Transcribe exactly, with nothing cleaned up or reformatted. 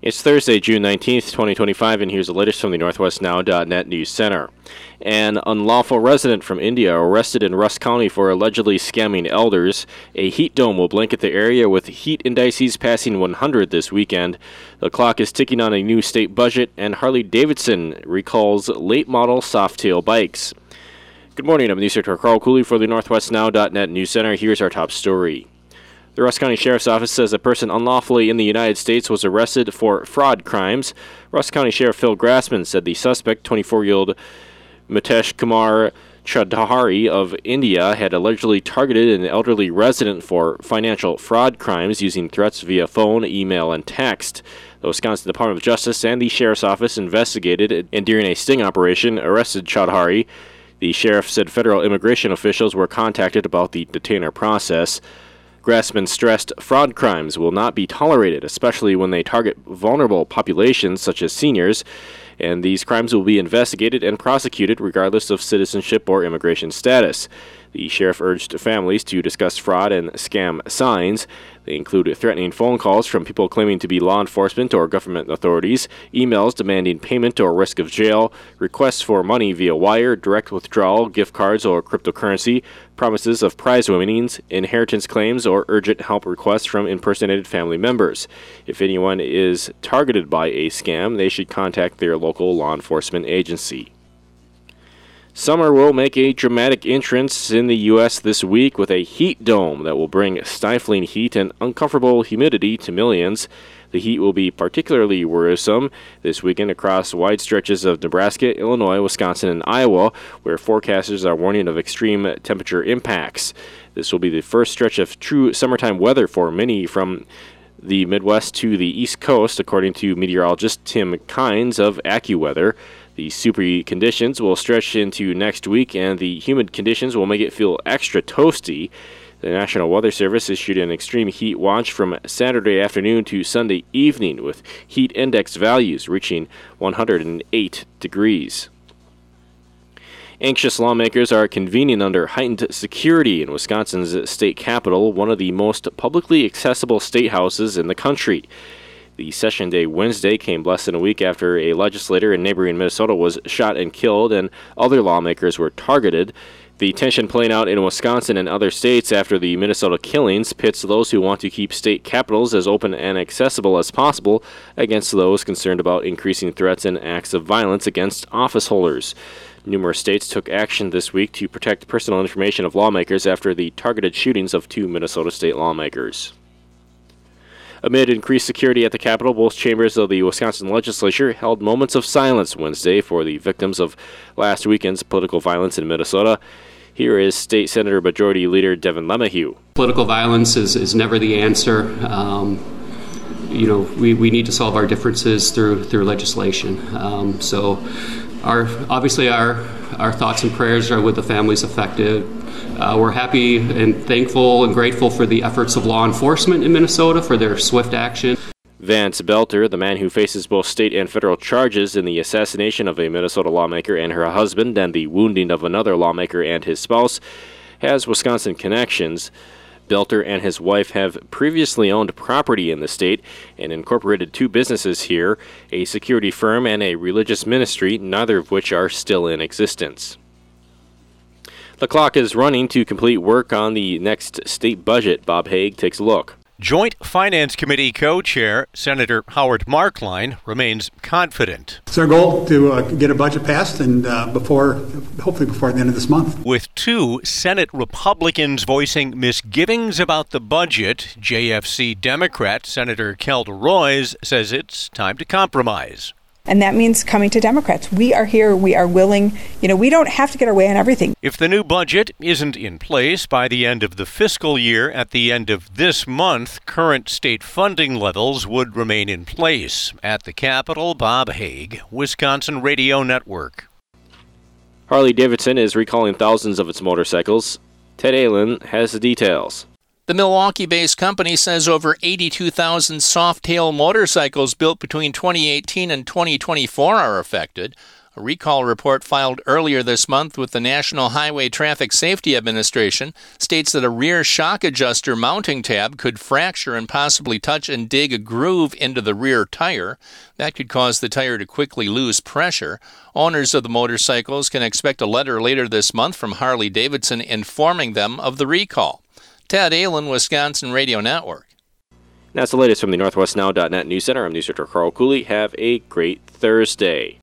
It's Thursday, June nineteenth, twenty twenty-five, and here's the latest from the Northwest Now dot net News Center. An unlawful resident from India arrested in Rusk County for allegedly scamming elders. A heat dome will blanket the area with heat indices passing one hundred this weekend. The clock is ticking on a new state budget, and Harley-Davidson recalls late-model Softail bikes. Good morning, I'm News Director Carl Cooley for the Northwest Now dot net News Center. Here's our top story. The Rusk County Sheriff's Office says a person unlawfully in the United States was arrested for fraud crimes. Rusk County Sheriff Phil Grassman said the suspect, twenty-four-year-old Mitesh Kumar Chaudhary of India, had allegedly targeted an elderly resident for financial fraud crimes using threats via phone, email, and text. The Wisconsin Department of Justice and the Sheriff's Office investigated and during a sting operation arrested Chaudhary. The sheriff said federal immigration officials were contacted about the detainer process. Grassman stressed fraud crimes will not be tolerated, especially when they target vulnerable populations such as seniors, and these crimes will be investigated and prosecuted regardless of citizenship or immigration status. The sheriff urged families to discuss fraud and scam signs. They include threatening phone calls from people claiming to be law enforcement or government authorities, emails demanding payment or risk of jail, requests for money via wire, direct withdrawal, gift cards, or cryptocurrency, promises of prize winnings, inheritance claims, or urgent help requests from impersonated family members. If anyone is targeted by a scam, they should contact their local law enforcement agency. Summer will make a dramatic entrance in the U S this week with a heat dome that will bring stifling heat and uncomfortable humidity to millions. The heat will be particularly worrisome this weekend across wide stretches of Nebraska, Illinois, Wisconsin, and Iowa, where forecasters are warning of extreme temperature impacts. This will be the first stretch of true summertime weather for many from the Midwest to the East Coast, according to meteorologist Tim Kynes of AccuWeather. The super conditions will stretch into next week, and the humid conditions will make it feel extra toasty. The National Weather Service issued an extreme heat watch from Saturday afternoon to Sunday evening, with heat index values reaching one hundred eight degrees. Anxious lawmakers are convening under heightened security in Wisconsin's state capitol, one of the most publicly accessible state houses in the country. The session day Wednesday came less than a week after a legislator in neighboring Minnesota was shot and killed, and other lawmakers were targeted. The tension playing out in Wisconsin and other states after the Minnesota killings pits those who want to keep state capitals as open and accessible as possible against those concerned about increasing threats and acts of violence against office holders. Numerous states took action this week to protect personal information of lawmakers after the targeted shootings of two Minnesota state lawmakers. Amid increased security at the Capitol, both chambers of the Wisconsin legislature held moments of silence Wednesday for the victims of last weekend's political violence in Minnesota. Here is State Senator Majority Leader Devin LeMahieu. Political violence is, is never the answer. Um, you know, we, we need to solve our differences through through legislation. Um, so, our obviously our our thoughts and prayers are with the families affected. Uh, we're happy and thankful and grateful for the efforts of law enforcement in Minnesota for their swift action. Vance Belter, the man who faces both state and federal charges in the assassination of a Minnesota lawmaker and her husband and the wounding of another lawmaker and his spouse, has Wisconsin connections. Belter and his wife have previously owned property in the state and incorporated two businesses here, a security firm and a religious ministry, neither of which are still in existence. The clock is running to complete work on the next state budget. Bob Haig takes a look. Joint Finance Committee co-chair Senator Howard Markline remains confident. It's our goal to uh, get a budget passed and uh, before, hopefully before the end of this month. With two Senate Republicans voicing misgivings about the budget, J F C Democrat Senator Kelda Roys says it's time to compromise. And that means coming to Democrats. We are here. We are willing. You know, we don't have to get our way on everything. If the new budget isn't in place by the end of the fiscal year at the end of this month, current state funding levels would remain in place. At the Capitol, Bob Haig, Wisconsin Radio Network. Harley-Davidson is recalling thousands of its motorcycles. Ted Allen has the details. The Milwaukee-based company says over eighty-two thousand Softail motorcycles built between twenty eighteen and twenty twenty-four are affected. A recall report filed earlier this month with the National Highway Traffic Safety Administration states that a rear shock adjuster mounting tab could fracture and possibly touch and dig a groove into the rear tire. That could cause the tire to quickly lose pressure. Owners of the motorcycles can expect a letter later this month from Harley-Davidson informing them of the recall. Ted Allen, Wisconsin Radio Network. That's the latest from the Northwest Now dot net News Center. I'm News Director Carl Cooley. Have a great Thursday.